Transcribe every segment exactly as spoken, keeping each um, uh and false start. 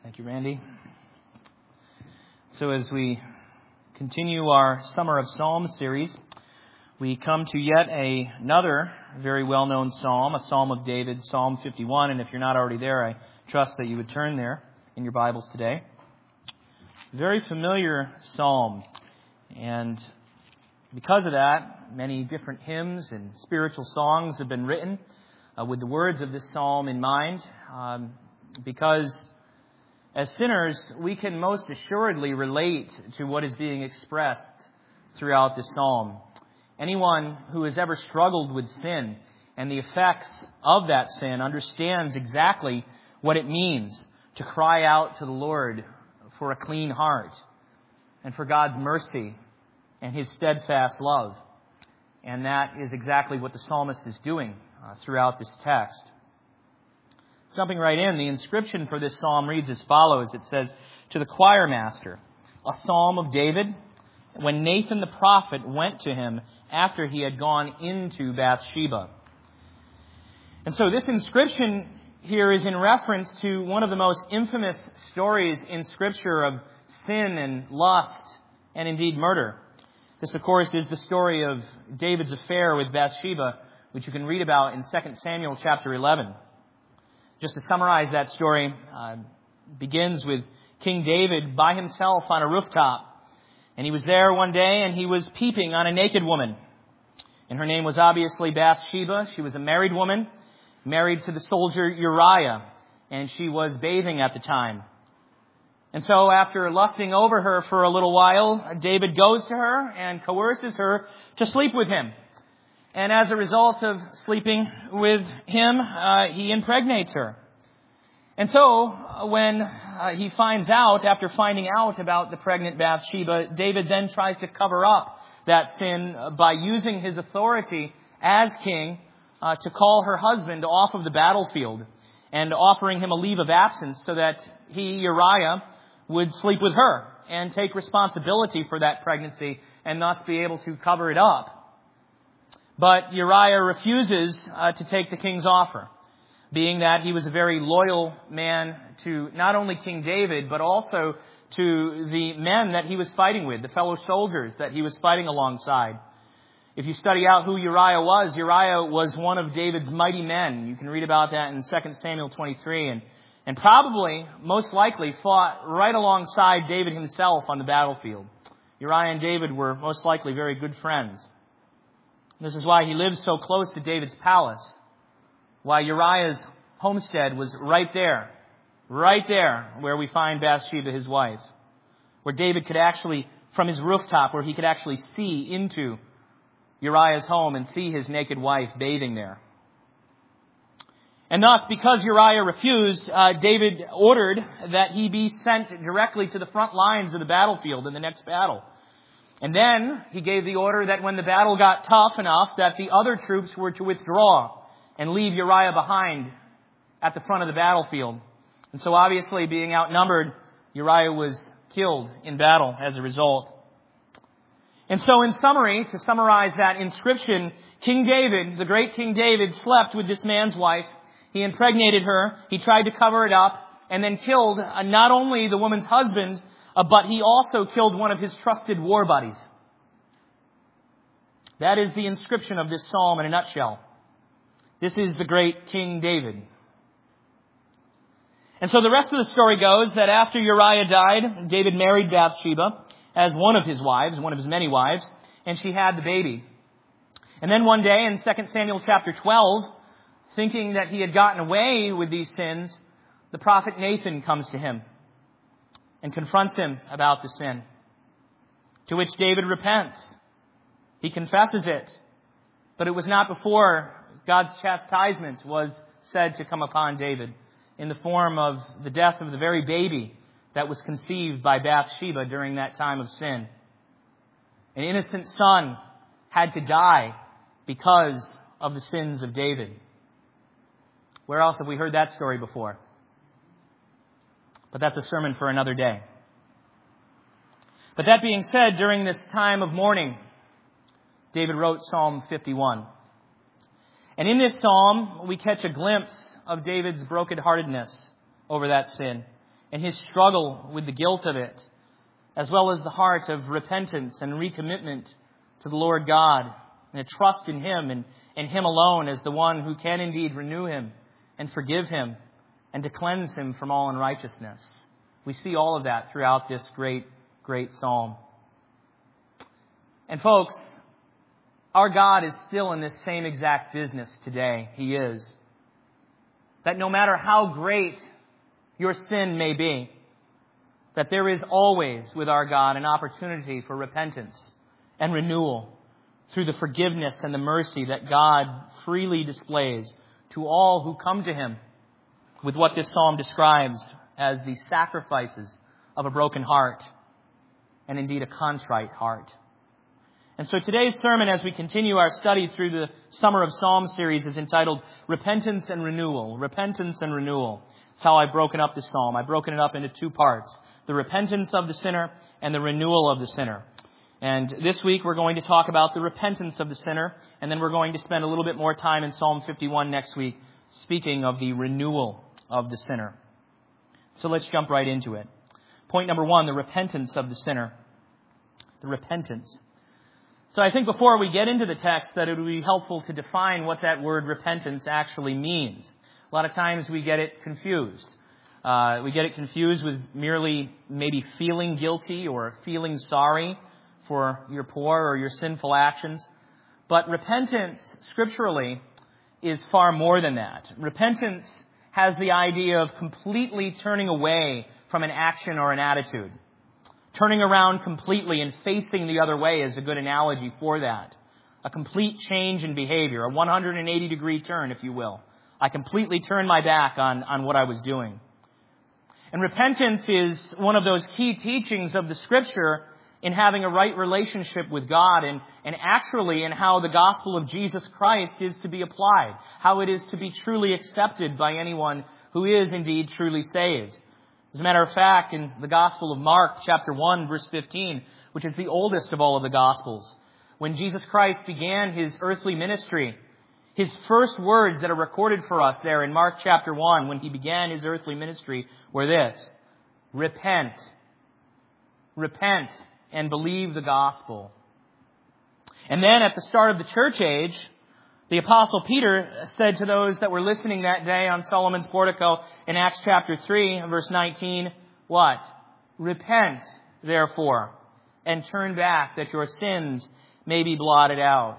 Thank you, Randy. So as we continue our Summer of Psalms series, we come to yet a, another very well-known psalm, a psalm of David, Psalm fifty-one. And if you're not already there, I trust that you would turn there in your Bibles today. Very familiar psalm. And because of that, many different hymns and spiritual songs have been written uh, with the words of this psalm in mind. Um, because as sinners, we can most assuredly relate to what is being expressed throughout this psalm. Anyone who has ever struggled with sin and the effects of that sin understands exactly what it means to cry out to the Lord for a clean heart and for God's mercy and His steadfast love. And that is exactly what the psalmist is doing uh, throughout this text. Jumping right in, the inscription for this psalm reads as follows. It says, "To the choir master, a psalm of David, when Nathan the prophet went to him after he had gone into Bathsheba." And so this inscription here is in reference to one of the most infamous stories in Scripture of sin and lust and indeed murder. This, of course, is the story of David's affair with Bathsheba, which you can read about in Second Samuel chapter eleven. Just to summarize that story, uh, begins with King David by himself on a rooftop. And he was there one day and he was peeping on a naked woman. And her name was obviously Bathsheba. She was a married woman, married to the soldier Uriah. And she was bathing at the time. And so after lusting over her for a little while, David goes to her and coerces her to sleep with him. And as a result of sleeping with him, uh, he impregnates her. And so when uh, he finds out, after finding out about the pregnant Bathsheba, David then tries to cover up that sin by using his authority as king uh, to call her husband off of the battlefield and offering him a leave of absence so that he, Uriah, would sleep with her and take responsibility for that pregnancy and thus be able to cover it up. But Uriah refuses uh, to take the king's offer, being that he was a very loyal man to not only King David, but also to the men that he was fighting with, the fellow soldiers that he was fighting alongside. If you study out who Uriah was, Uriah was one of David's mighty men. You can read about that in Second Samuel twenty-three, and, and probably, most likely, fought right alongside David himself on the battlefield. Uriah and David were most likely very good friends. This is why he lived so close to David's palace. Why Uriah's homestead was right there. Right there where we find Bathsheba, his wife. Where David could actually, from his rooftop, where he could actually see into Uriah's home and see his naked wife bathing there. And thus, because Uriah refused, uh, David ordered that he be sent directly to the front lines of the battlefield in the next battle. And then he gave the order that when the battle got tough enough, that the other troops were to withdraw and leave Uriah behind at the front of the battlefield. And so obviously, being outnumbered, Uriah was killed in battle as a result. And so in summary, to summarize that inscription, King David, the great King David, slept with this man's wife. He impregnated her. He tried to cover it up and then killed not only the woman's husband, Uh, but he also killed one of his trusted war buddies. That is the inscription of this psalm in a nutshell. This is the great King David. And so the rest of the story goes that after Uriah died, David married Bathsheba as one of his wives, one of his many wives, and she had the baby. And then one day in Second Samuel chapter twelve, thinking that he had gotten away with these sins, the prophet Nathan comes to him and confronts him about the sin. To which David repents. He confesses it. But it was not before God's chastisement was said to come upon David in the form of the death of the very baby that was conceived by Bathsheba during that time of sin. An innocent son had to die because of the sins of David. Where else have we heard that story before? But that's a sermon for another day. But that being said, during this time of mourning, David wrote Psalm fifty-one. And in this psalm, we catch a glimpse of David's brokenheartedness over that sin. and his struggle with the guilt of it, as well as the heart of repentance and recommitment to the Lord God, and a trust in Him and, and Him alone as the one who can indeed renew him and forgive him and to cleanse him from all unrighteousness. We see all of that throughout this great, great psalm. And folks, our God is still in this same exact business today. He is. That no matter how great your sin may be, that there is always with our God an opportunity for repentance and renewal through the forgiveness and the mercy that God freely displays to all who come to Him with what this psalm describes as the sacrifices of a broken heart and indeed a contrite heart. And so today's sermon, as we continue our study through the Summer of Psalms series, is entitled Repentance and Renewal. Repentance and Renewal. That's how I've broken up this psalm. I've broken it up into two parts: the repentance of the sinner and the renewal of the sinner. And this week we're going to talk about the repentance of the sinner, and then we're going to spend a little bit more time in Psalm fifty-one next week speaking of the renewal of the sinner. So let's jump right into it. Point number one, the repentance of the sinner. The repentance. So I think before we get into the text that it would be helpful to define what that word repentance actually means. A lot of times we get it confused. Uh, we get it confused with merely maybe feeling guilty or feeling sorry for your poor or your sinful actions. But repentance, scripturally, is far more than that. Repentance has the idea of completely turning away from an action or an attitude. Turning around completely and facing the other way is a good analogy for that. A complete change in behavior, a one hundred eighty degree turn, if you will. I completely turned my back on, on what I was doing. And repentance is one of those key teachings of the Scripture in having a right relationship with God and, and actually in how the gospel of Jesus Christ is to be applied, how it is to be truly accepted by anyone who is indeed truly saved. As a matter of fact, in the Gospel of Mark, chapter one, verse fifteen, which is the oldest of all of the Gospels, when Jesus Christ began His earthly ministry, His first words that are recorded for us there in Mark chapter one, when He began His earthly ministry, were this: Repent. Repent and believe the gospel. And then at the start of the church age, the Apostle Peter said to those that were listening that day on Solomon's portico in Acts chapter three, verse nineteen, what? Repent, therefore, and turn back, that your sins may be blotted out.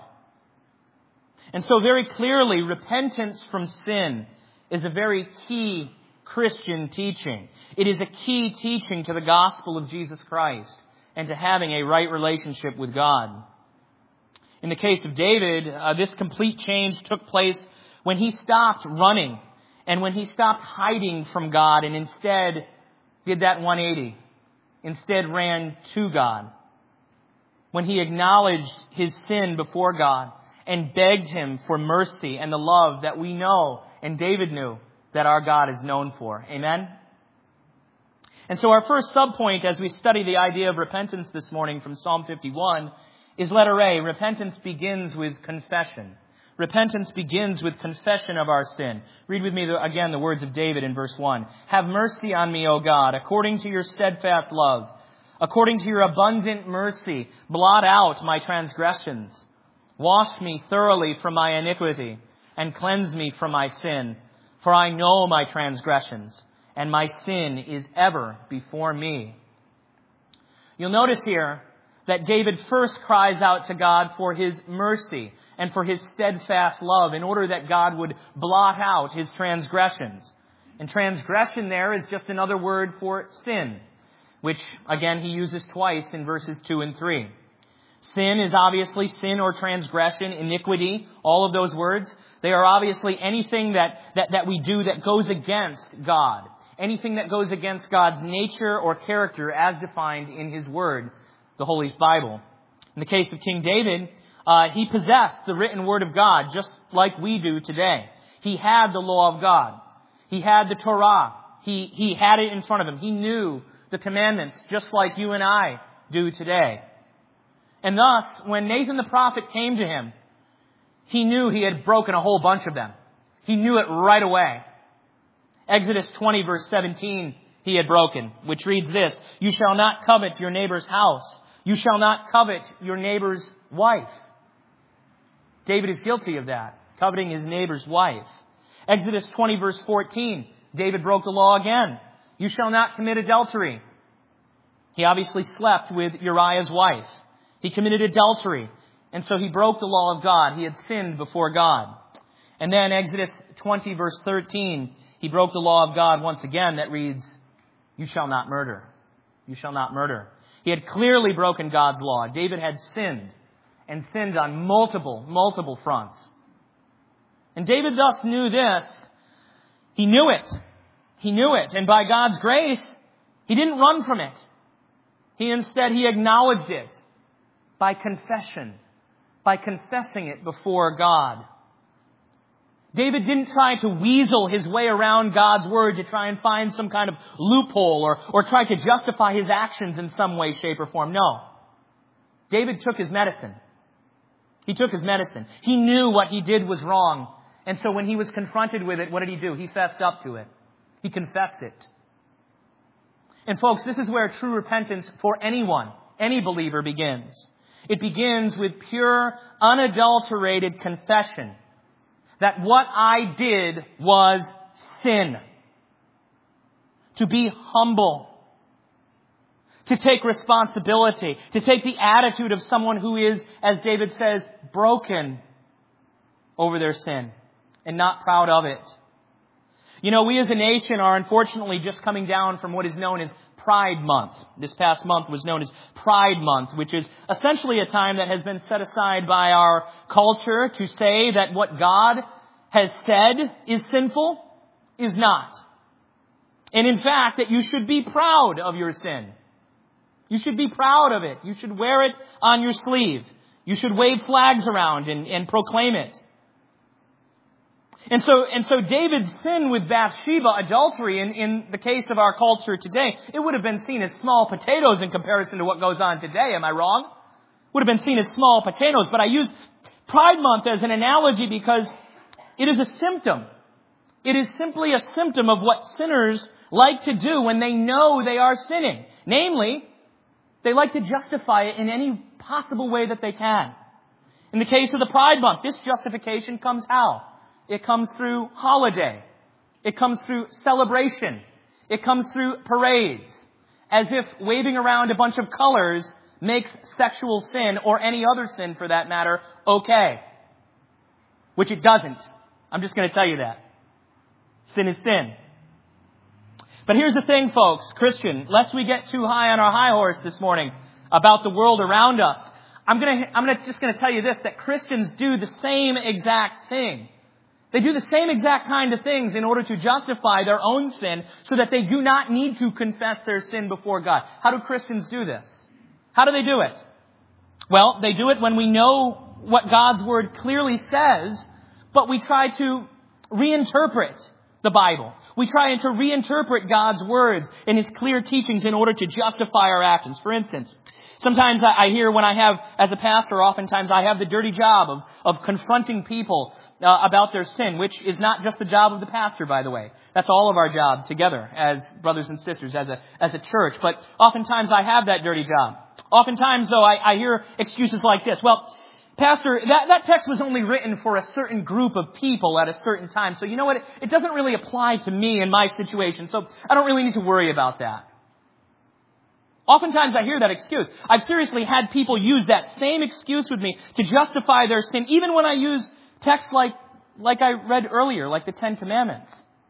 And so very clearly, repentance from sin is a very key Christian teaching. It is a key teaching to the gospel of Jesus Christ and to having a right relationship with God. In the case of David, uh, this complete change took place when he stopped running and when he stopped hiding from God and instead did that one eighty. Instead ran to God. When he acknowledged his sin before God and begged Him for mercy and the love that we know and David knew that our God is known for. Amen? And so our first subpoint as we study the idea of repentance this morning from Psalm fifty-one is letter A. Repentance begins with confession. Repentance begins with confession of our sin. Read with me again the words of David in verse one. Have mercy on me, O God, according to your steadfast love. According to your abundant mercy, blot out my transgressions. Wash me thoroughly from my iniquity and cleanse me from my sin. For I know my transgressions, and my sin is ever before me. You'll notice here that David first cries out to God for His mercy and for His steadfast love in order that God would blot out his transgressions. And transgression there is just another word for sin, which again he uses twice in verses two and three. Sin is obviously sin or transgression, iniquity, all of those words. They are obviously anything that, that, that we do that goes against God. Anything that goes against God's nature or character as defined in His Word, the Holy Bible. In the case of King David, uh, he possessed the written Word of God just like we do today. He had the law of God. He had the Torah. He, he had it in front of him. He knew the commandments just like you and I do today. And thus, when Nathan the prophet came to him, he knew he had broken a whole bunch of them. He knew it right away. Exodus twenty verse seventeen he had broken, which reads this: "You shall not covet your neighbor's house. You shall not covet your neighbor's wife." David is guilty of that, coveting his neighbor's wife. Exodus twenty verse fourteen, David broke the law again. "You shall not commit adultery." He obviously slept with Uriah's wife. He committed adultery, and so he broke the law of God. He had sinned before God. And then Exodus twenty verse thirteen, he broke the law of God once again that reads, "You shall not murder. You shall not murder." He had clearly broken God's law. David had sinned, and sinned on multiple, multiple fronts. And David thus knew this. He knew it. He knew it. And by God's grace, he didn't run from it. He instead, he acknowledged it by confession, by confessing it before God. David didn't try to weasel his way around God's word to try and find some kind of loophole or, or try to justify his actions in some way, shape, or form. No. David took his medicine. He took his medicine. He knew what he did was wrong. And so when he was confronted with it, what did he do? He fessed up to it. He confessed it. And folks, this is where true repentance for anyone, any believer begins. It begins with pure, unadulterated confession that what I did was sin. To be humble. To take responsibility. To take the attitude of someone who is, as David says, broken over their sin and not proud of it. You know, we as a nation are unfortunately just coming down from what is known as Pride Month. This past month was known as Pride Month, which is essentially a time that has been set aside by our culture to say that what God has said is sinful is not. And in fact, that you should be proud of your sin. You should be proud of it. You should wear it on your sleeve. You should wave flags around and, and proclaim it. And so, and so David's sin with Bathsheba, adultery, in, in the case of our culture today, it would have been seen as small potatoes in comparison to what goes on today. Am I wrong? Would have been seen as small potatoes. But I use Pride Month as an analogy because it is a symptom. It is simply a symptom of what sinners like to do when they know they are sinning. Namely, they like to justify it in any possible way that they can. In the case of the Pride Month, this justification comes how? It comes through holiday. It comes through celebration. It comes through parades. As if waving around a bunch of colors makes sexual sin, or any other sin for that matter, okay. Which it doesn't. I'm just going to tell you that. Sin is sin. But here's the thing, folks. Christian, lest we get too high on our high horse this morning about the world around us, I'm going to, I'm going to, just going to tell you this, that Christians do the same exact thing. They do the same exact kind of things in order to justify their own sin so that they do not need to confess their sin before God. How do Christians do this? How do they do it? Well, they do it when we know what God's Word clearly says, but we try to reinterpret the Bible. We try to reinterpret God's words and His clear teachings in order to justify our actions. For instance, sometimes I hear when I have, as a pastor, oftentimes I have the dirty job of, of confronting people uh, about their sin, which is not just the job of the pastor, by the way. That's all of our job together as brothers and sisters, as a, as a church. But oftentimes I have that dirty job. Oftentimes, though, I, I hear excuses like this. Well, Pastor, that, that text was only written for a certain group of people at a certain time. So you know what? It, it doesn't really apply to me in my situation. So I don't really need to worry about that. Oftentimes I hear that excuse. I've seriously had people use that same excuse with me to justify their sin, even when I use texts like, like I read earlier, like the Ten Commandments.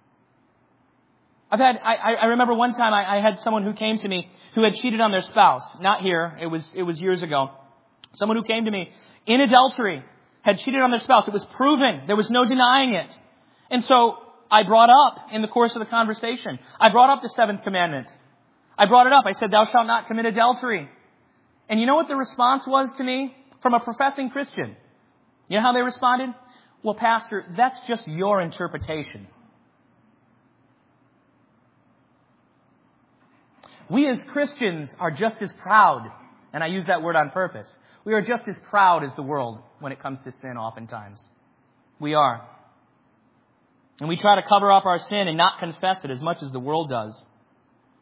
I've had, I, I remember one time I, I had someone who came to me who had cheated on their spouse. Not here. It was, it was years ago. Someone who came to me in adultery, had cheated on their spouse. It was proven. There was no denying it. And so I brought up in the course of the conversation, I brought up the seventh commandment. I brought it up. I said, "Thou shalt not commit adultery." And you know what the response was to me from a professing Christian? You know how they responded? "Well, Pastor, that's just your interpretation." We as Christians are just as proud, and I use that word on purpose. We are just as proud as the world when it comes to sin oftentimes. We are. And we try to cover up our sin and not confess it as much as the world does.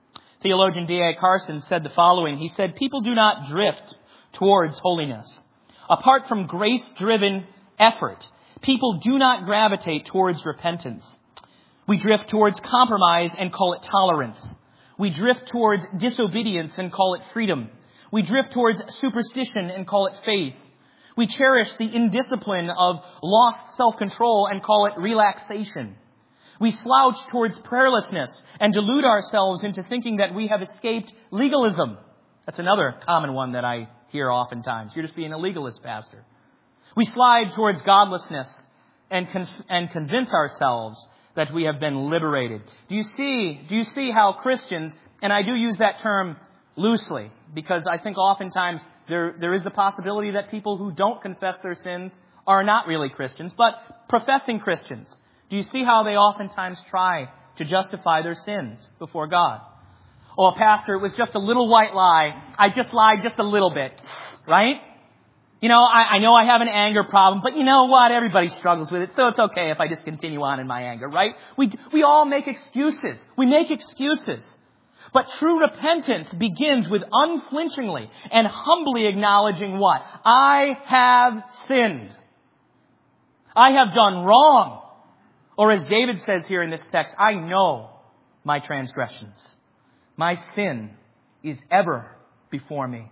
Theologian D A Carson said the following. He said, people do not drift towards holiness. Apart from grace-driven effort, people do not gravitate towards repentance. We drift towards compromise and call it tolerance. We drift towards disobedience and call it freedom. We drift towards superstition and call it faith. We cherish the indiscipline of lost self-control and call it relaxation. We slouch towards prayerlessness and delude ourselves into thinking that we have escaped legalism. That's another common one that I hear oftentimes. You're just being a legalist, Pastor. We slide towards godlessness and conf- and convince ourselves that we have been liberated. Do you see, do you see how Christians, and I do use that term loosely, because I think oftentimes there, there is the possibility that people who don't confess their sins are not really Christians, but professing Christians. Do you see how they oftentimes try to justify their sins before God? Oh, Pastor, it was just a little white lie. I just lied just a little bit, right? You know, I, I know I have an anger problem, but you know what? Everybody struggles with it, so it's okay if I just continue on in my anger, right? We, we all make excuses. We make excuses. But true repentance begins with unflinchingly and humbly acknowledging what? I have sinned. I have done wrong. Or as David says here in this text, I know my transgressions. My sin is ever before me.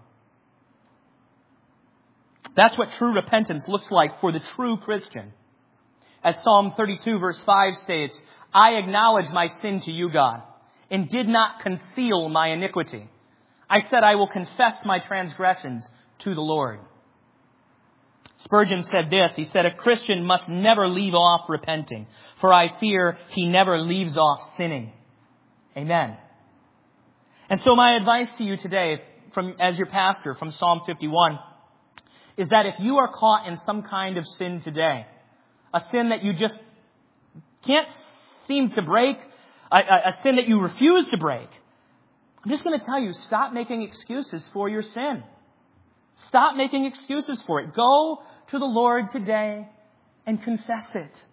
That's what true repentance looks like for the true Christian. As Psalm thirty-two verse five states, I acknowledge my sin to you, God, and did not conceal my iniquity. I said I will confess my transgressions to the Lord. Spurgeon said this. He said, a Christian must never leave off repenting, for I fear he never leaves off sinning. Amen. And so my advice to you today, from as your pastor from Psalm fifty-one, is that if you are caught in some kind of sin today, a sin that you just can't seem to break, a, a, a sin that you refuse to break, I'm just going to tell you, stop making excuses for your sin. Stop making excuses for it. Go to the Lord today and confess it.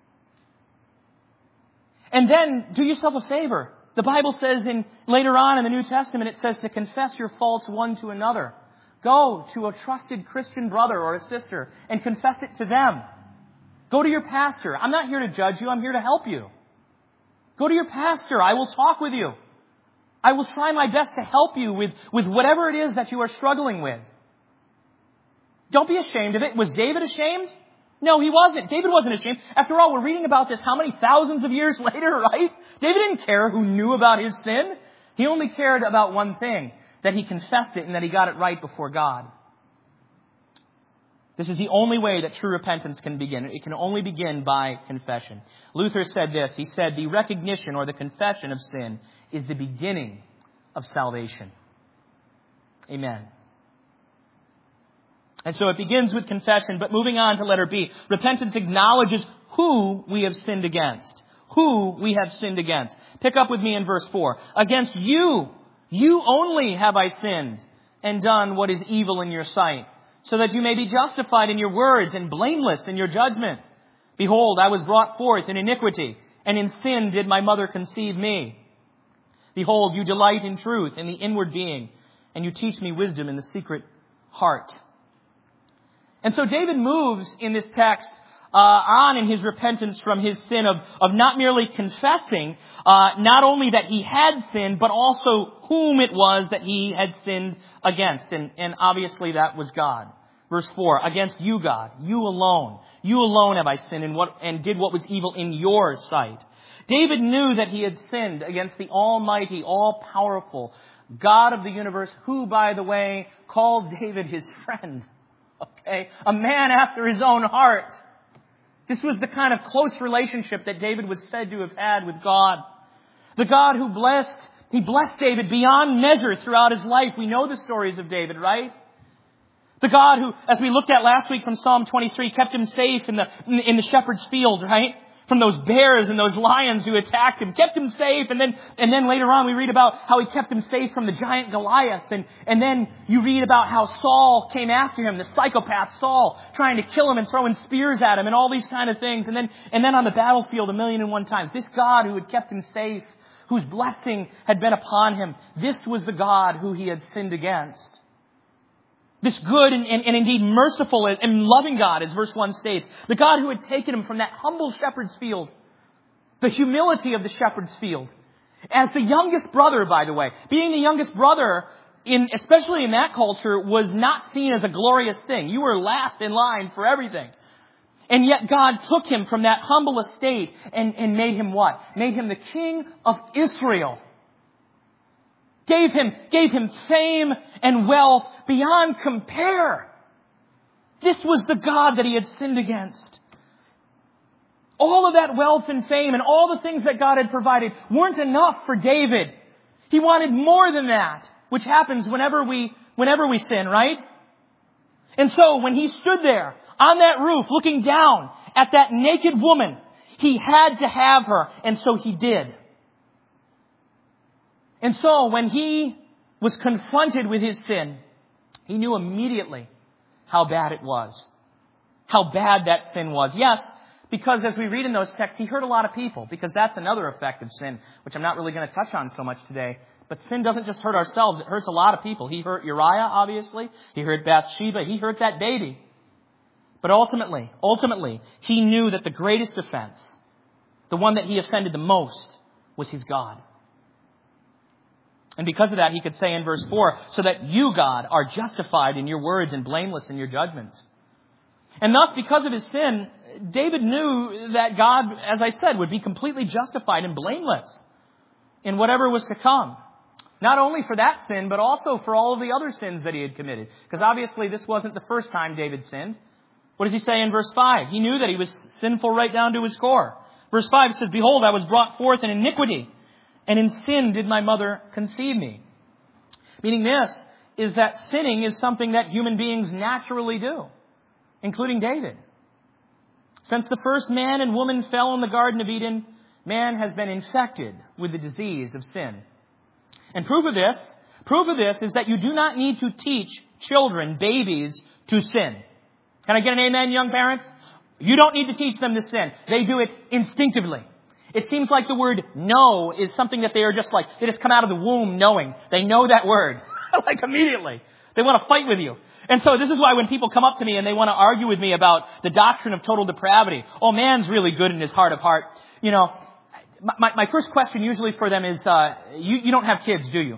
And then do yourself a favor. The Bible says in later on in the New Testament, it says to confess your faults one to another. Go to a trusted Christian brother or a sister and confess it to them. Go to your pastor. I'm not here to judge you. I'm here to help you. Go to your pastor. I will talk with you. I will try my best to help you with, with whatever it is that you are struggling with. Don't be ashamed of it. Was David ashamed? No, he wasn't. David wasn't ashamed. After all, we're reading about this how many thousands of years later, right? David didn't care who knew about his sin. He only cared about one thing, that he confessed it and that he got it right before God. This is the only way that true repentance can begin. It can only begin by confession. Luther said this. He said, the recognition or the confession of sin is the beginning of salvation. Amen. And so it begins with confession, but moving on to letter B, repentance acknowledges who we have sinned against. Who we have sinned against. Pick up with me in verse four. Against you, you only have I sinned and done what is evil in your sight, so that you may be justified in your words and blameless in your judgment. Behold, I was brought forth in iniquity, and in sin did my mother conceive me. Behold, you delight in truth in the inward being, and you teach me wisdom in the secret heart. And so David moves in this text uh, on in his repentance from his sin of, of not merely confessing, uh, not only that he had sinned, but also whom it was that he had sinned against. And, and obviously that was God. Verse four, against you, God, you alone, you alone have I sinned and, what, and did what was evil in your sight. David knew that he had sinned against the almighty, all-powerful God of the universe, who, by the way, called David his friend. Okay, a man after his own heart. This was the kind of close relationship that David was said to have had with God. The God who blessed, he blessed David beyond measure throughout his life. We know the stories of David, right? The God who, as we looked at last week from Psalm twenty-three, kept him safe in the, in the shepherd's field, right? From those bears and those lions who attacked him, kept him safe. And then, and then later on we read about how he kept him safe from the giant Goliath. And, and then you read about how Saul came after him, the psychopath Saul, trying to kill him and throwing spears at him and all these kind of things. And then, and then on the battlefield a million and one times, this God who had kept him safe, whose blessing had been upon him. This was the God who he had sinned against. This good and, and, and indeed merciful and loving God, as verse one states. The God who had taken him from that humble shepherd's field. The humility of the shepherd's field. As the youngest brother, by the way. Being the youngest brother, in especially in that culture, was not seen as a glorious thing. You were last in line for everything. And yet God took him from that humble estate and, and made him what? Made him the king of Israel. Gave him, gave him fame and wealth beyond compare. This was the God that he had sinned against. All of that wealth and fame and all the things that God had provided weren't enough for David. He wanted more than that, which happens whenever we, whenever we sin, right? And so when he stood there on that roof looking down at that naked woman, he had to have her, and so he did. And so when he was confronted with his sin, he knew immediately how bad it was. How bad that sin was. Yes, because as we read in those texts, he hurt a lot of people, because that's another effect of sin, which I'm not really going to touch on so much today. But sin doesn't just hurt ourselves, it hurts a lot of people. He hurt Uriah, obviously. He hurt Bathsheba. He hurt that baby. But ultimately, ultimately, he knew that the greatest offense, the one that he offended the most, was his God. And because of that, he could say in verse four, so that you, God, are justified in your words and blameless in your judgments. And thus, because of his sin, David knew that God, as I said, would be completely justified and blameless in whatever was to come. Not only for that sin, but also for all of the other sins that he had committed. Because obviously this wasn't the first time David sinned. What does he say in verse five? He knew that he was sinful right down to his core. Verse five says, behold, I was brought forth in iniquity, and in sin did my mother conceive me. Meaning this is that sinning is something that human beings naturally do, including David. Since the first man and woman fell in the Garden of Eden, man has been infected with the disease of sin. And proof of this, proof of this is that you do not need to teach children, babies, to sin. Can I get an amen, young parents? You don't need to teach them to sin. They do it instinctively. It seems like the word know is something that they are just like, they just come out of the womb knowing. They know that word. Like immediately. They want to fight with you. And so this is why when people come up to me and they want to argue with me about the doctrine of total depravity, oh, man's really good in his heart of heart. You know, my, my first question usually for them is, uh, you, you don't have kids, do you?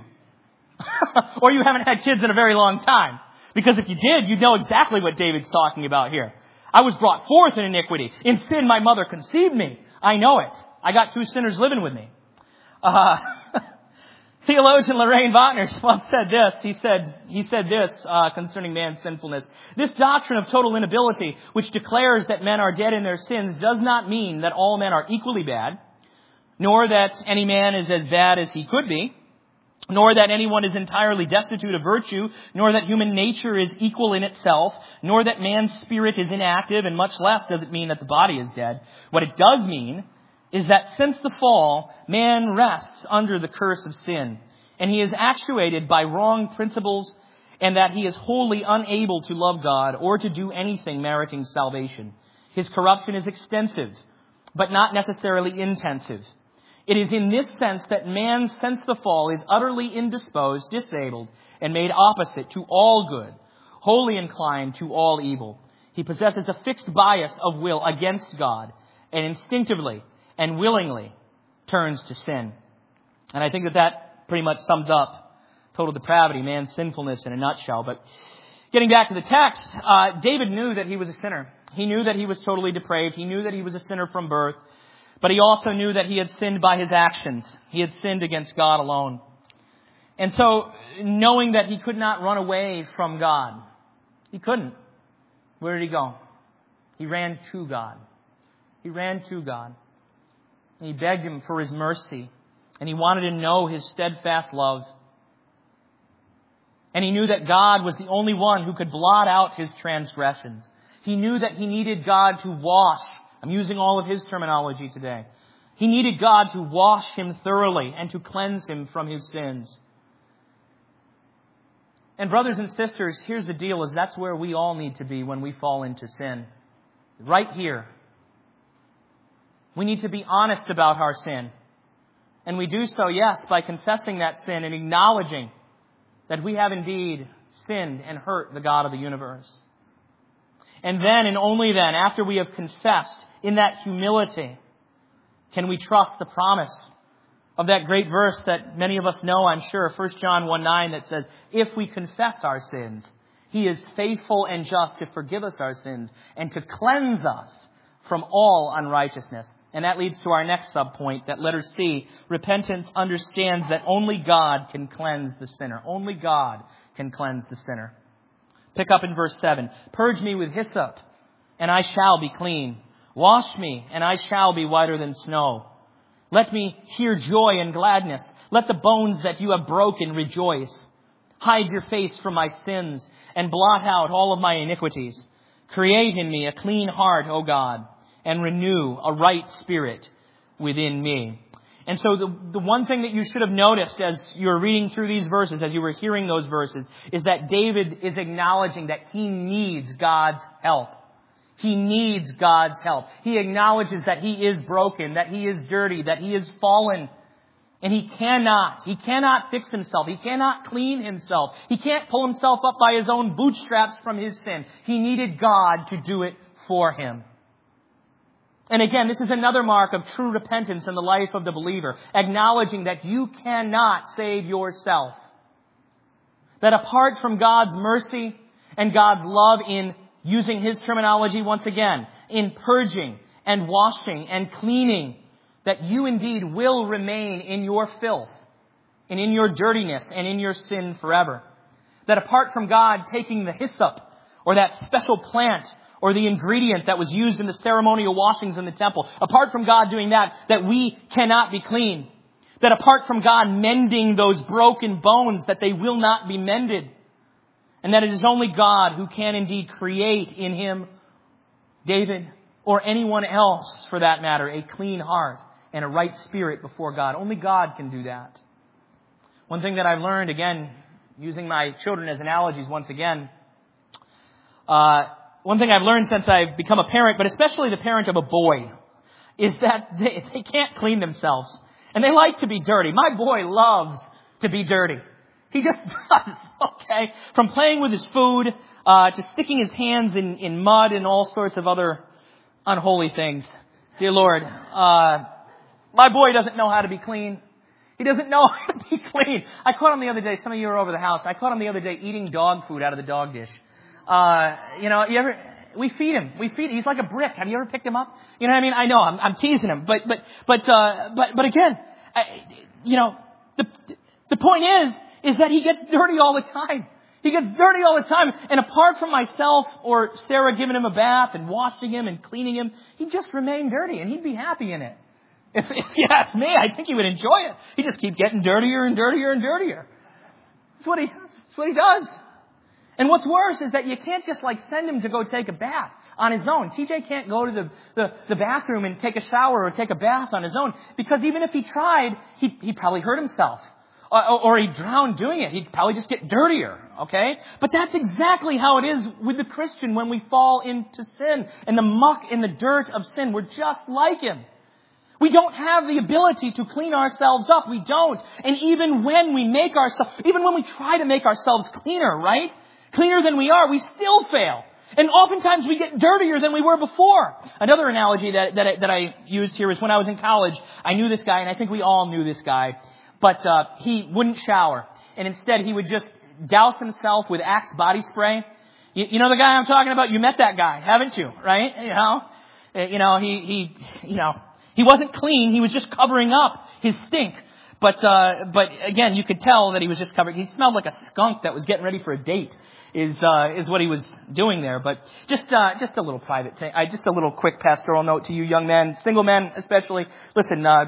Or you haven't had kids in a very long time. Because if you did, you'd know exactly what David's talking about here. I was brought forth in iniquity. In sin, my mother conceived me. I know it. I got two sinners living with me. Uh, theologian Loraine Bottner once said this. He said, he said this uh, concerning man's sinfulness. This doctrine of total inability, which declares that men are dead in their sins, does not mean that all men are equally bad, nor that any man is as bad as he could be, nor that anyone is entirely destitute of virtue, nor that human nature is equal in itself, nor that man's spirit is inactive, and much less does it mean that the body is dead. What it does mean is that since the fall, man rests under the curse of sin, and he is actuated by wrong principles, and that he is wholly unable to love God or to do anything meriting salvation. His corruption is extensive, but not necessarily intensive. It is in this sense that man, since the fall, is utterly indisposed, disabled, and made opposite to all good, wholly inclined to all evil. He possesses a fixed bias of will against God, and instinctively and willingly turns to sin. And I think that that pretty much sums up total depravity, man's sinfulness in a nutshell. But getting back to the text, uh, David knew that he was a sinner. He knew that he was totally depraved. He knew that he was a sinner from birth. But he also knew that he had sinned by his actions. He had sinned against God alone. And so, knowing that he could not run away from God, he couldn't. Where did he go? He ran to God. He ran to God. And he begged him for his mercy. And he wanted to know his steadfast love. And he knew that God was the only one who could blot out his transgressions. He knew that he needed God to wash. I'm using all of his terminology today. He needed God to wash him thoroughly and to cleanse him from his sins. And brothers and sisters, here's the deal, is that's where we all need to be when we fall into sin. Right here. We need to be honest about our sin. And we do so, yes, by confessing that sin and acknowledging that we have indeed sinned and hurt the God of the universe. And then, and only then, after we have confessed in that humility, can we trust the promise of that great verse that many of us know, I'm sure, First John one nine, that says, if we confess our sins, He is faithful and just to forgive us our sins and to cleanse us from all unrighteousness. And that leads to our next subpoint, that letter C, repentance understands that only God can cleanse the sinner. Only God can cleanse the sinner. Pick up in verse seven. Purge me with hyssop, and I shall be clean. Wash me, and I shall be whiter than snow. Let me hear joy and gladness. Let the bones that you have broken rejoice. Hide your face from my sins, and blot out all of my iniquities. Create in me a clean heart, O God, and renew a right spirit within me. And so the, the one thing that you should have noticed as you were reading through these verses, as you were hearing those verses, is that David is acknowledging that he needs God's help. He needs God's help. He acknowledges that he is broken, that he is dirty, that he is fallen. And he cannot, he cannot fix himself. He cannot clean himself. He can't pull himself up by his own bootstraps from his sin. He needed God to do it for him. And again, this is another mark of true repentance in the life of the believer, acknowledging that you cannot save yourself. That apart from God's mercy and God's love in using His terminology once again, in purging and washing and cleaning, that you indeed will remain in your filth and in your dirtiness and in your sin forever. That apart from God taking the hyssop or that special plant or the ingredient that was used in the ceremonial washings in the temple, apart from God doing that, that we cannot be clean. That apart from God mending those broken bones, that they will not be mended. And that it is only God who can indeed create in him, David, or anyone else for that matter, a clean heart and a right spirit before God. Only God can do that. One thing that I've learned, again, using my children as analogies once again, uh, one thing I've learned since I've become a parent, but especially the parent of a boy, is that they, they can't clean themselves. And they like to be dirty. My boy loves to be dirty. He just does, okay? From playing with his food, uh, to sticking his hands in, in mud and all sorts of other unholy things. Dear Lord, uh, my boy doesn't know how to be clean. He doesn't know how to be clean. I caught him the other day, some of you were over the house, I caught him the other day eating dog food out of the dog dish. Uh, you know, you ever, we feed him, we feed, he's like a brick. Have you ever picked him up? You know what I mean? I know, I'm, I'm teasing him, but, but, but, uh, but, but again, I, you know, the, the point is, is that he gets dirty all the time. He gets dirty all the time. And apart from myself or Sarah giving him a bath and washing him and cleaning him, he'd just remain dirty and he'd be happy in it. If, if you ask me, I think he would enjoy it. He'd just keep getting dirtier and dirtier and dirtier. That's what he, that's what he does. And what's worse is that you can't just like send him to go take a bath on his own. T J can't go to the, the, the bathroom and take a shower or take a bath on his own, because even if he tried, he he probably hurt himself. Or, or he'd drown doing it. He'd probably just get dirtier, okay? But that's exactly how it is with the Christian when we fall into sin and the muck and the dirt of sin. We're just like him. We don't have the ability to clean ourselves up. We don't. And even when we make ourselves, even when we try to make ourselves cleaner, right? Cleaner than we are, we still fail. And oftentimes we get dirtier than we were before. Another analogy that, that, I, that I used here is when I was in college, I knew this guy, and I think we all knew this guy. But uh, he wouldn't shower. And instead he would just douse himself with Axe body spray. You, you know the guy I'm talking about? You met that guy, haven't you? Right? You know, uh, you know, he, he, you know, he wasn't clean. He was just covering up his stink. But, uh, but again, you could tell that he was just covering. He smelled like a skunk that was getting ready for a date. Is uh, is what he was doing there. But just uh, just a little private thing. I, just a little quick pastoral note to you young men, single men especially. Listen, uh,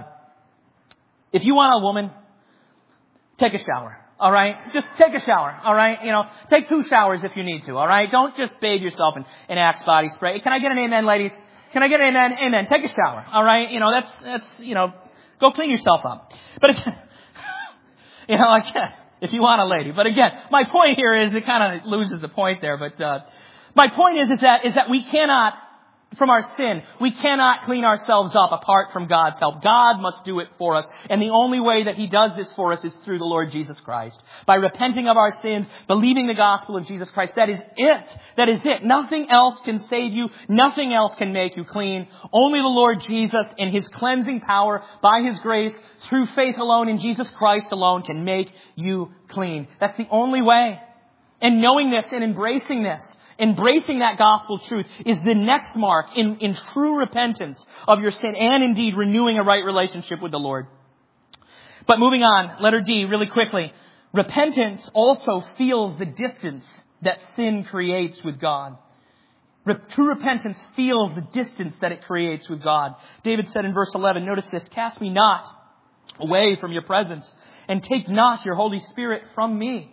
if you want a woman, take a shower. All right, just take a shower. All right, you know, take two showers if you need to. All right, don't just bathe yourself in, in Axe body spray. Can I get an amen, ladies? Can I get an amen? Amen. Take a shower. All right, you know that's that's you know, go clean yourself up. But again, you know, again, if you want a lady. But again, my point here is it kind of loses the point there. But uh, my point is is that is that we cannot from our sin. We cannot clean ourselves up apart from God's help. God must do it for us. And the only way that He does this for us is through the Lord Jesus Christ. By repenting of our sins, believing the gospel of Jesus Christ. That is it. That is it. Nothing else can save you. Nothing else can make you clean. Only the Lord Jesus and His cleansing power by His grace through faith alone in Jesus Christ alone can make you clean. That's the only way. And knowing this and embracing this, embracing that gospel truth is the next mark in, in true repentance of your sin and indeed renewing a right relationship with the Lord. But moving on, letter D, really quickly. Repentance also feels the distance that sin creates with God. Re- true repentance feels the distance that it creates with God. David said in verse eleven, notice this, cast me not away from your presence and take not your Holy Spirit from me.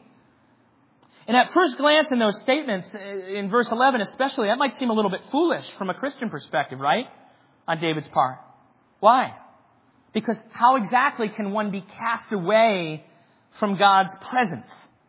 And at first glance in those statements, in verse eleven especially, that might seem a little bit foolish from a Christian perspective, right? On David's part. Why? Because how exactly can one be cast away from God's presence?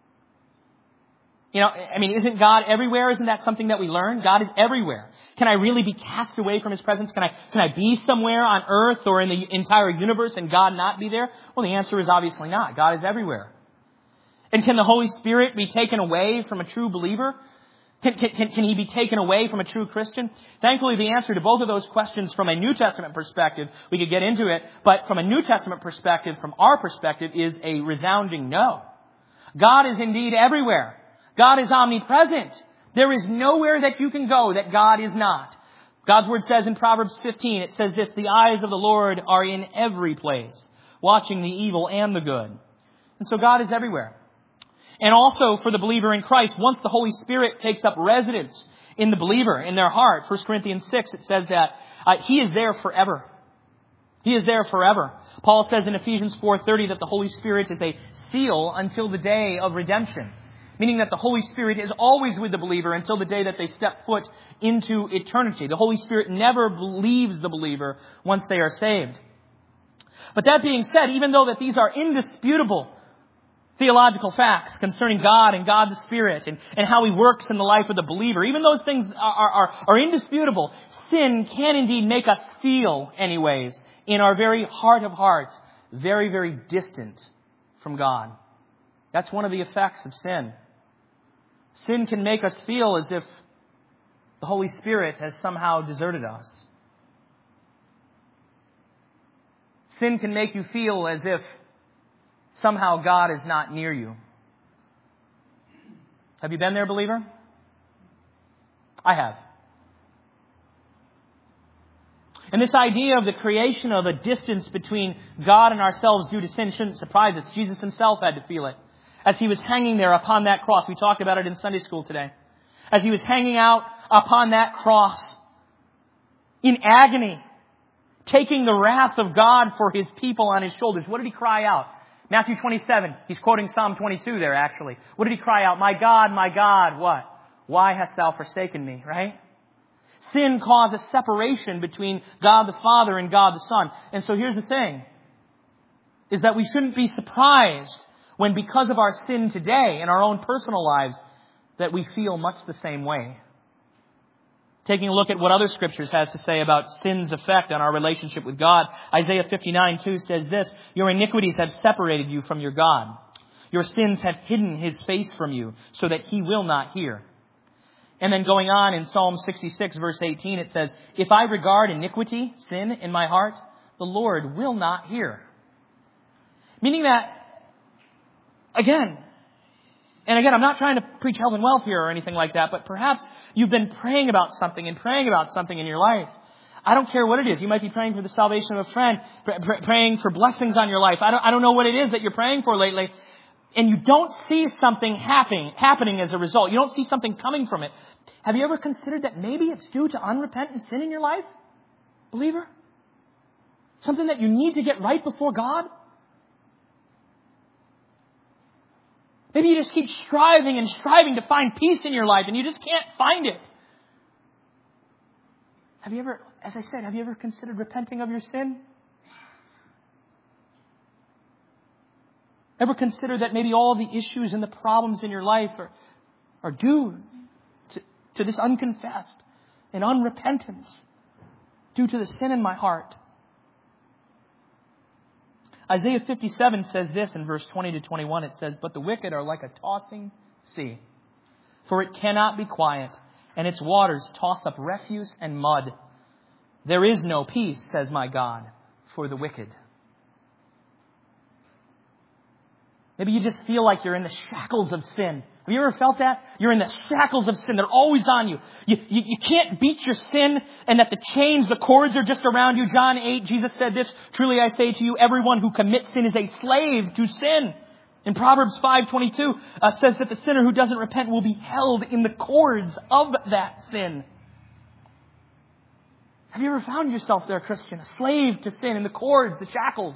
You know, I mean, isn't God everywhere? Isn't that something that we learn? God is everywhere. Can I really be cast away from His presence? Can I, can I be somewhere on earth or in the entire universe and God not be there? Well, the answer is obviously not. God is everywhere. And can the Holy Spirit be taken away from a true believer? Can, can, can He be taken away from a true Christian? Thankfully, the answer to both of those questions from a New Testament perspective, we could get into it, but from a New Testament perspective, from our perspective, is a resounding no. God is indeed everywhere. God is omnipresent. There is nowhere that you can go that God is not. God's Word says in Proverbs fifteen, it says this, the eyes of the Lord are in every place, watching the evil and the good. And so God is everywhere. And also for the believer in Christ, once the Holy Spirit takes up residence in the believer, in their heart, First Corinthians six, it says that uh, He is there forever. He is there forever. Paul says in Ephesians four thirty that the Holy Spirit is a seal until the day of redemption. Meaning that the Holy Spirit is always with the believer until the day that they step foot into eternity. The Holy Spirit never leaves the believer once they are saved. But that being said, even though that these are indisputable theological facts concerning God and God the Spirit and, and how He works in the life of the believer, even those things are, are, are indisputable, sin can indeed make us feel, anyways, in our very heart of hearts, very, very distant from God. That's one of the effects of sin. Sin can make us feel as if the Holy Spirit has somehow deserted us. Sin can make you feel as if somehow God is not near you. Have you been there, believer? I have. And this idea of the creation of a distance between God and ourselves due to sin shouldn't surprise us. Jesus Himself had to feel it. As He was hanging there upon that cross. We talked about it in Sunday school today. As He was hanging out upon that cross in agony, taking the wrath of God for His people on His shoulders. What did He cry out? Matthew twenty-seven. He's quoting Psalm twenty-two there, actually. What did He cry out? My God, my God, what? Why hast Thou forsaken me, right? Sin caused a separation between God the Father and God the Son. And so here's the thing, is that we shouldn't be surprised when because of our sin today in our own personal lives that we feel much the same way. Taking a look at what other scriptures has to say about sin's effect on our relationship with God. Isaiah fifty-nine two says this, your iniquities have separated you from your God. Your sins have hidden His face from you so that He will not hear. And then going on in Psalm sixty-six verse eighteen, it says, if I regard iniquity, sin in my heart, the Lord will not hear. Meaning that, again, and again, I'm not trying to preach health and wealth here or anything like that, but perhaps you've been praying about something and praying about something in your life. I don't care what it is. You might be praying for the salvation of a friend, pr- praying for blessings on your life. I don't, I don't know what it is that you're praying for lately. And you don't see something happening, happening as a result. You don't see something coming from it. Have you ever considered that maybe it's due to unrepentant sin in your life? Believer? Something that you need to get right before God? Maybe you just keep striving and striving to find peace in your life and you just can't find it. Have you ever, as I said, have you ever considered repenting of your sin? Ever consider that maybe all the issues and the problems in your life are, are due to, to this unconfessed, and unrepentance due to the sin in my heart. Isaiah fifty-seven says this in verse twenty to twenty-one. It says, "But the wicked are like a tossing sea, for it cannot be quiet, and its waters toss up refuse and mud. There is no peace, says my God, for the wicked." Maybe you just feel like you're in the shackles of sin. Have you ever felt that? You're in the shackles of sin. They're always on you. You, you. you can't beat your sin, and that the chains, the cords are just around you. John eight, Jesus said this, "Truly I say to you, everyone who commits sin is a slave to sin." In Proverbs five twenty-two uh, says that the sinner who doesn't repent will be held in the cords of that sin. Have you ever found yourself there, Christian, a slave to sin, in the cords, the shackles?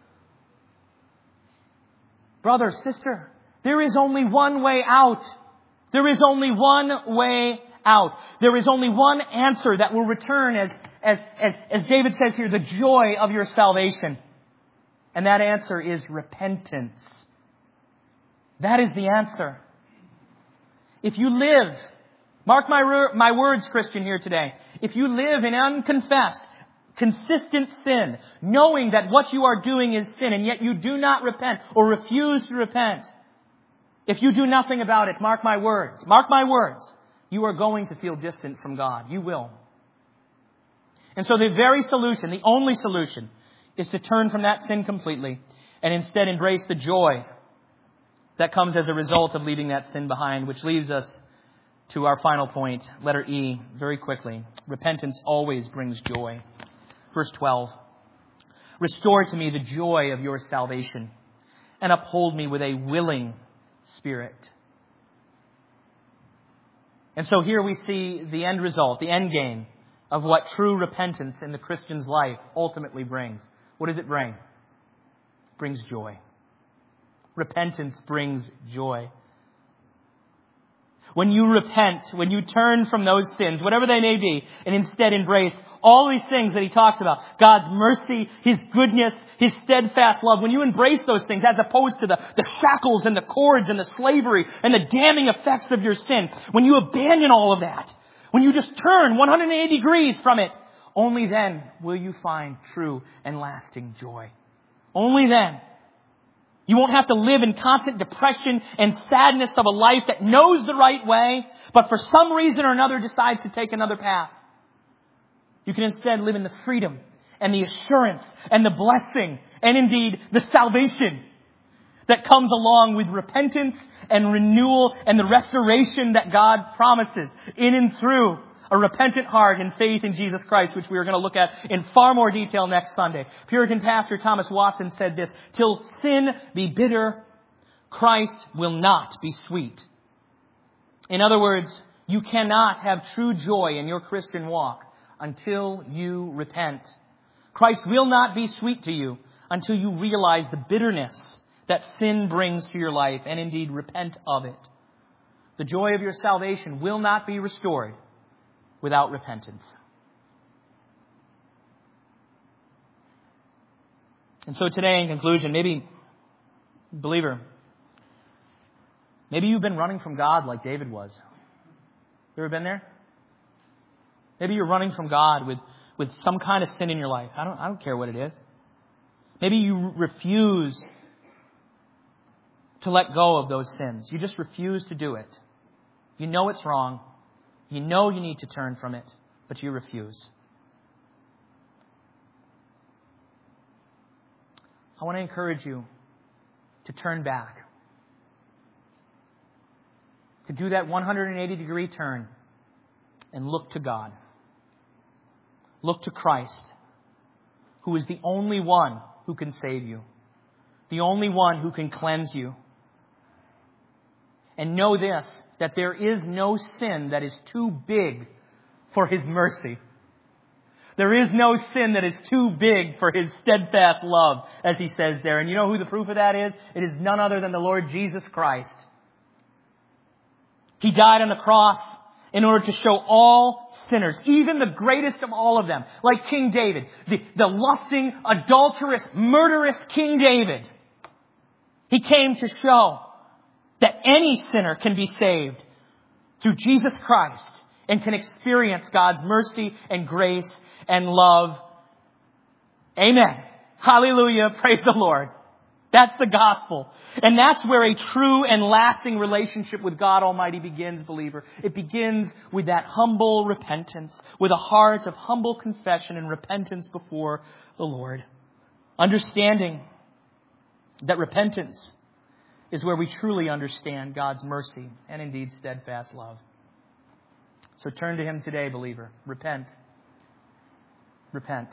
Brother, sister, there is only one way out. There is only one way out. There is only one answer that will return, as, as, as, as David says here, the joy of your salvation. And that answer is repentance. That is the answer. If you live, mark my, my words, Christian, here today. If you live in unconfessed, consistent sin, knowing that what you are doing is sin, and yet you do not repent or refuse to repent, if you do nothing about it, mark my words, mark my words, you are going to feel distant from God. You will. And so the very solution, the only solution, is to turn from that sin completely and instead embrace the joy that comes as a result of leaving that sin behind, which leaves us to our final point, letter E, very quickly. Repentance always brings joy. Verse twelve, "Restore to me the joy of your salvation, and uphold me with a willing spirit." And so here we see the end result, the end game of what true repentance in the Christian's life ultimately brings. What does it bring? It brings joy. Repentance brings joy. When you repent, when you turn from those sins, whatever they may be, and instead embrace all these things that he talks about, God's mercy, His goodness, His steadfast love, when you embrace those things as opposed to the, the shackles and the cords and the slavery and the damning effects of your sin, when you abandon all of that, when you just turn one hundred eighty degrees from it, only then will you find true and lasting joy. Only then. You won't have to live in constant depression and sadness of a life that knows the right way, but for some reason or another decides to take another path. You can instead live in the freedom and the assurance and the blessing and indeed the salvation that comes along with repentance and renewal and the restoration that God promises in and through a repentant heart and faith in Jesus Christ, which we are going to look at in far more detail next Sunday. Puritan pastor Thomas Watson said this, "Till sin be bitter, Christ will not be sweet." In other words, you cannot have true joy in your Christian walk until you repent. Christ will not be sweet to you until you realize the bitterness that sin brings to your life and indeed repent of it. The joy of your salvation will not be restored without repentance. And so today, in conclusion, maybe, believer, maybe you've been running from God like David was. You ever been there? Maybe you're running from God with, with some kind of sin in your life. I don't, I don't care what it is. Maybe you refuse to let go of those sins. You just refuse to do it. You know it's wrong. You know you need to turn from it, but you refuse. I want to encourage you to turn back. To do that one hundred eighty degree turn and look to God. Look to Christ, who is the only one who can save you. The only one who can cleanse you. And know this, that there is no sin that is too big for His mercy. There is no sin that is too big for His steadfast love, as He says there. And you know who the proof of that is? It is none other than the Lord Jesus Christ. He died on the cross in order to show all sinners, even the greatest of all of them, like King David, the, the lusting, adulterous, murderous King David. He came to show that any sinner can be saved through Jesus Christ and can experience God's mercy and grace and love. Amen. Hallelujah. Praise the Lord. That's the gospel. And that's where a true and lasting relationship with God Almighty begins, believer. It begins with that humble repentance, with a heart of humble confession and repentance before the Lord. Understanding that repentance is where we truly understand God's mercy and indeed steadfast love. So turn to Him today, believer. Repent. Repent.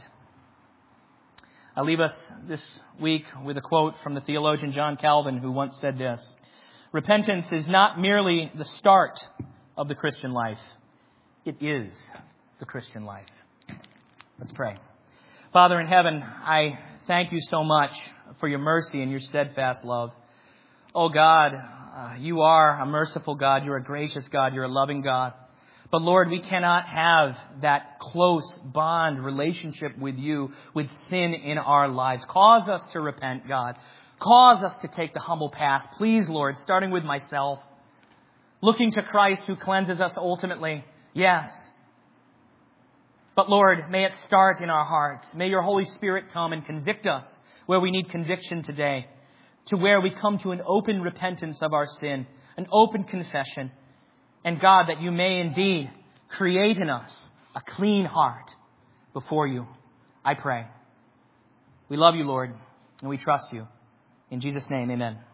I leave us this week with a quote from the theologian John Calvin, who once said this: repentance is not merely the start of the Christian life. It is the Christian life. Let's pray. Father in heaven, I thank you so much for your mercy and your steadfast love. Oh God, uh, you are a merciful God. You're a gracious God. You're a loving God. But Lord, we cannot have that close bond relationship with you with sin in our lives. Cause us to repent, God. Cause us to take the humble path. Please, Lord, starting with myself, looking to Christ who cleanses us ultimately. Yes. But Lord, may it start in our hearts. May your Holy Spirit come and convict us where we need conviction today, to where we come to an open repentance of our sin, an open confession. And God, that you may indeed create in us a clean heart before you, I pray. We love you, Lord, and we trust you. In Jesus' name, amen.